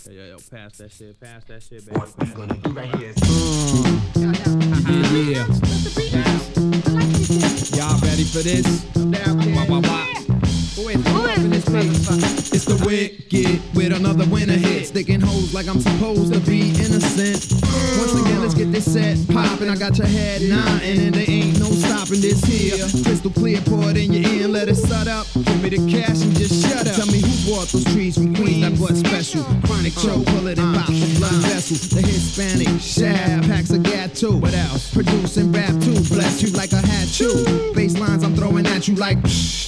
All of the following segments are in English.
Yo, pass that shit, baby. What we gonna do right here is Yeah. Y'all ready for this? Who is this motherfucker? It's the Wicked with another winner hit. Sticking hoes like I'm supposed to be innocent. Once again, let's get this set poppin'. I got your head nodding and there ain't no stopping this here. Crystal clear, pour it in your ear and let it shut up. Give me the cash and just shut up. Tell me who bought those trees from Queens that bought special. Chronic choke, pull it and pop the blood vessel. The Hispanic shab, packs a gat too. What else? Producing rap too. Bless you like a hat too. Bass lines I'm throwing at you like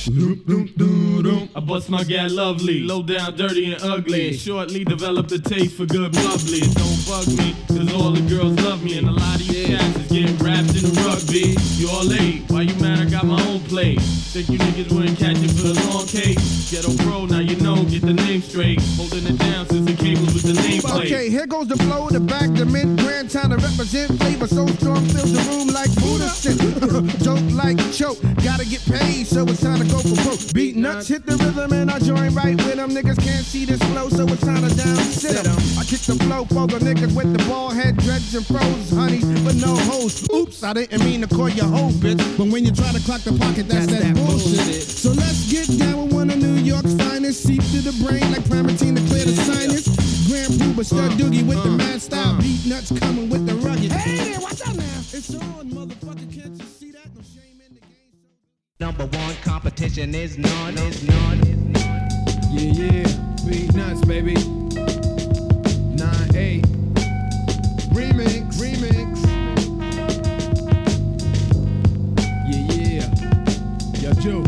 I bust my gat lovely, low down, dirty and ugly. Shortly developed a taste for good bubbly. It don't bug me, cause all the girls love me. And a lot of you cats is getting wrapped in the rugby. You all late, why you mad I got my own plate? Think you niggas wouldn't catch it for the long cake? Ghetto pro, now you know, get the name straight. Holding it down since the cables with the nameplate. Okay, here goes the flow, the back, the mint, grand time to represent. Flavor so strong, fills the room like Buddha shit. Joke like choke, gotta get paid, so it's time to go for broke. Beat nuts, hit the rhythm, and I join right with them. Niggas can't see this flow, so it's time to down sit 'em. I kick the flow for the niggas with the ball head, dreads and froze, honeys, but no hoes. Oops, I didn't mean to call you hoe, bitch. But when you try to clock the pocket, that's that bullshit. So let's get down with one of New York's finest. Seep to the brain like Primatine to clear the sinus. Grand Pooba, Stud Doogie with the mad style. Beat nuts coming with the rugged. Hey there, watch out now. It's on, motherfucker, can't you see that? No shame in the game. number one competition is none. Yeah. Beat nuts, baby. 9-8. Remix. Yeah. Yo, Joe.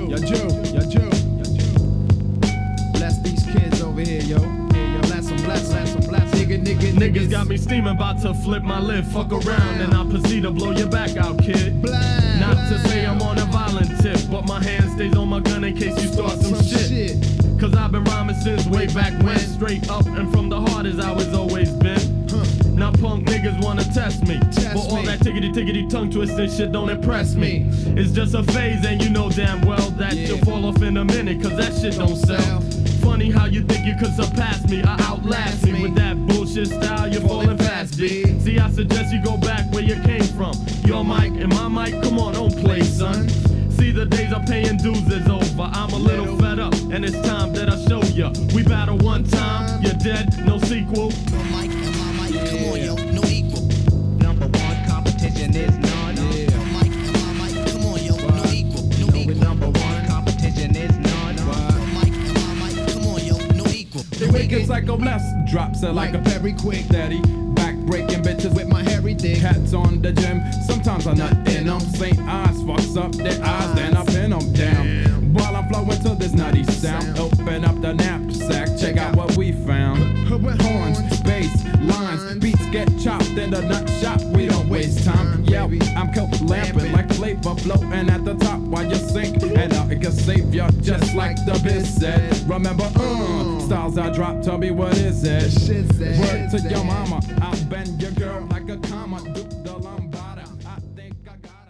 Bless these kids over here, yo. Bless them. Niggas got me steaming, about to flip my lid. Fuck around and I'll proceed to blow your back out, kid. Not to say I'm on a violent tip, but my hand stays on my gun in case you start some shit. Cause I've been rhyming since way back when. Straight up and from the heart as I was always been. Now punk niggas wanna test me, but all that tickety tongue twisting shit don't impress me. It's just a phase and you know damn well that you'll fall off in a minute, cause that shit don't sell. Funny how you think you could surpass me or outlast me. With that bullshit style, you're falling fast, B. See, I suggest you go back where you came from. Your mic and my mic, come on, don't play, son. See, the days of paying dues is over. I'm a little fed up, and it's time that I show ya. We battle one time, you're dead, no sequel. Your mic and my mic, come on, yo, no equal. Number one competition is none. Your mic and my mic, come on, yo, no equal. Number one competition is none. Your mic and my mic, come on, yo, no equal. They wake up like a bless, drops it like a very quick daddy. Back breaking bitches with my hairy dick. Hats on the gym, sometimes I nut in them. St. Eyes fucks up their eyes, then I pin them down. While I'm flowing to this nutty sound, open up the knapsack, check out what we found. Horns, bass, lines, beats get chopped in the nut shop. We don't waste time. Yeah, I'm coke lamping like flavor floating at the top while you sink. And it can save ya just like the biz said. Remember, styles I drop, tell me what is it? Word to your mama, I'll bend your girl like a comma. Do the lambada, I think I gotta.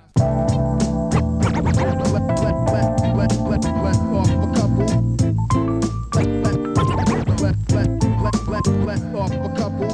Let off a couple.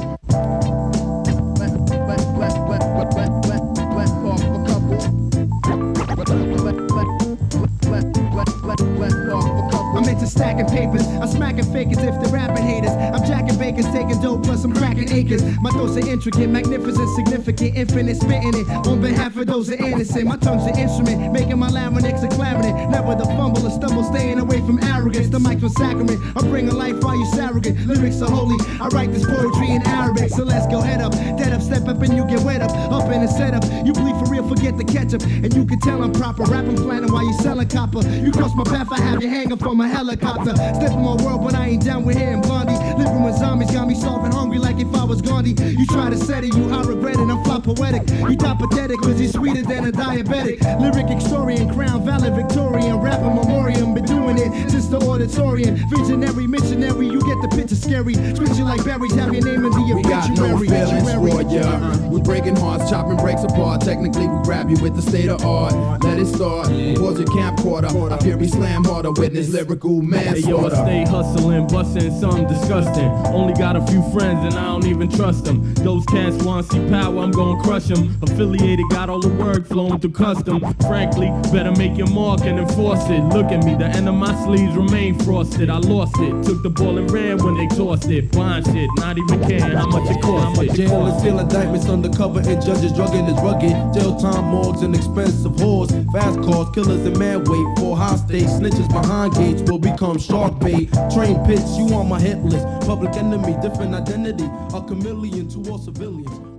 I'm into stacking papers, I'm smacking fakers if they're rapping haters. I'm jacking bakers, taking dope plus I'm cracking acres. My thoughts are intricate, magnificent, significant, infinite, spitting it on behalf of those that are innocent. My tongue's an instrument, making my larynx a clarinet. Never the fumble or stumble, staying away from arrogance. The mic's a sacrament, I bring a life while you surrogate. Lyrics are holy, I write this poetry in Arabic. So let's go head up, dead up, step up and you get wet up in the setup. You bleed for real, forget the ketchup. And you can tell I'm proper, rapping platinum while you selling copper. You cross my path, I have you hanging from a helicopter. Step in my world, but I ain't down with him, Blondie. Living with zombies, got me starving hungry like if I was Gandhi. You try to set it, I regret it, I'm fly poetic. You die pathetic, cause you're sweeter than a diabetic. Lyric historian, crown, valor, Victorian, rapping memoriam. Been doing it since the auditorium. Visionary, missionary, you get the picture scary. Switch you like berries, have your name in the We got no obituary. feelings for ya. We breaking hearts, chopping breaks apart. Technically, we grab you with the state of art. Let it start. Pause your camcorder. I fear we slam harder. Witness lyrical Hey yo, I manslaughter. stay hustling, busting, something disgusting. Only got a few friends and I don't even trust them. Those cats want to see power, I'm gonna crush them. Affiliated, got all the work flowing through custom. Frankly, better make your mark and enforce it. Look at me, the end of my sleeves remain frosted. I lost it, took the ball and ran when they tossed it. Blind shit, not even caring how much it cost. Jail and steal indictments undercover and judges drugging is rugged. Jail time, morgues and expensive whores. Fast cars, killers and mad weight. For high stakes, snitches behind gates will become shark bait. Train pits, you on my hit list. Public enemy, different identity. A chameleon to all civilians.